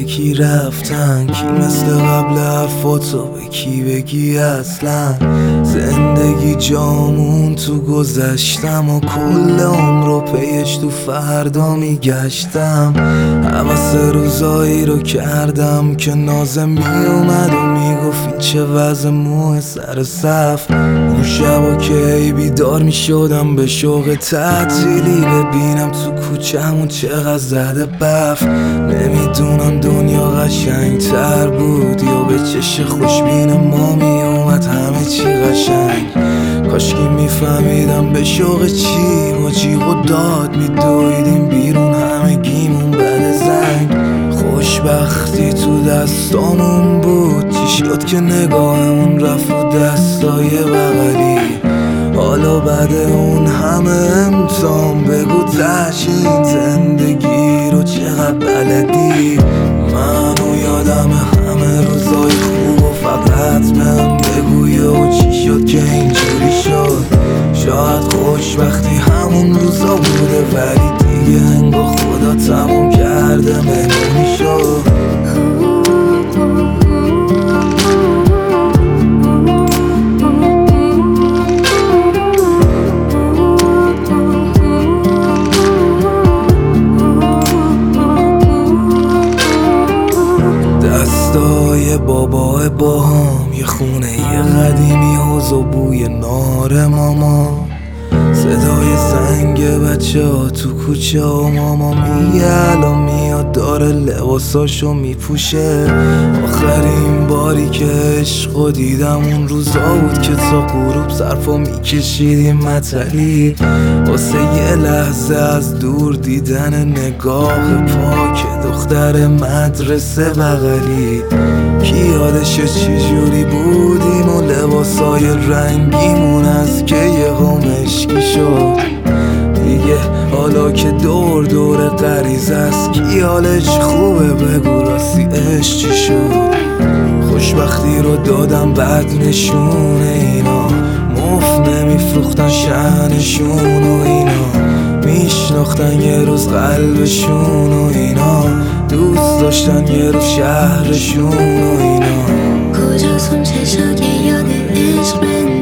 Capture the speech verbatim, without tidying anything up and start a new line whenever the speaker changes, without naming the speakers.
کی رفتن، کی مثل قبل حرفاتو به کی بگی اصلا. زندگی جامون تو گذشتم و کل عمر رو پیش تو فردا میگشتم. حوث روزایی رو کردم که نازم میومد و میگفت این چه وضع موه سر صف. اون شبا که ای بیدار میشدم به شوق تعطیلی ببینم تو کوچمون چقدر زده بف. نمیدونم دنیا قشنگ تر بود یا به چش خوشبین ما میومد همه چی قشنگ. کاشکی میفهمیدم به شوق چی با جیغ و داد میدویدیم بیرون همه گیمون بد زنگ. خوشبختی تو دستامون بود، چی شد که نگاهمون رفت و دستای بغلی. حالا بعد اون همه امتحان بگو تشین زندگی رو چقدر بلدی. منو یادم همه روزای خوب و فقط بهم بگوی و چی شد که اینجوری شد. شاید خوشبختی همون روزا بوده ولی دیگه انگار خدا تموم کرده مهمونی شد. دستای بابای باهام، یه خونه یه قدیمی حوض و بوی نار ماما. صدای زنگ بچه ها تو کوچه و ماما میگه الان میاد داره لباساشو میپوشه. آخرین باری که عشقو دیدم اون روزا بود که تا غروب ظرفا میکشیدیم مطلی واسه یه لحظه از دور دیدن نگاه پاک دختر مدرسه بغلی. کی یادشه چجوری بودیم و لباسای رنگیمون از که یه مشکی شد دیگه. حالا که دور دور غریزه است کی حالش خوبه بگو راستی عشق چی شد. خوشبختی رو دادم بعد نشونه اینا، مفت نمیفروختن شأنشون و اینا. میشناختن یه روز قلبشون و اینا، دوست داشتن یه روز شهرشون و اینا.
کجاست اون چشا که یاد عشق